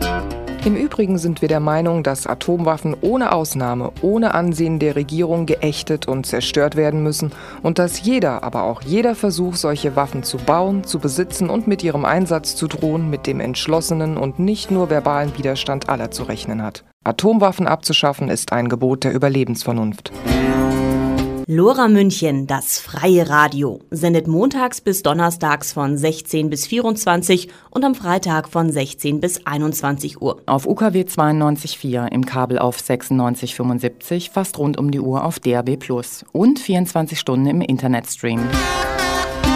Im Übrigen sind wir der Meinung, dass Atomwaffen ohne Ausnahme, ohne Ansehen der Regierung geächtet und zerstört werden müssen und dass jeder, aber auch jeder Versuch, solche Waffen zu bauen, zu besitzen und mit ihrem Einsatz zu drohen, mit dem entschlossenen und nicht nur verbalen Widerstand aller zu rechnen hat. Atomwaffen abzuschaffen ist ein Gebot der Überlebensvernunft. Lora München, das freie Radio, sendet montags bis donnerstags von 16 bis 24 und am Freitag von 16 bis 21 Uhr. Auf UKW 92.4, im Kabel auf 96.75, fast rund um die Uhr auf DAB+ und 24 Stunden im Internetstream.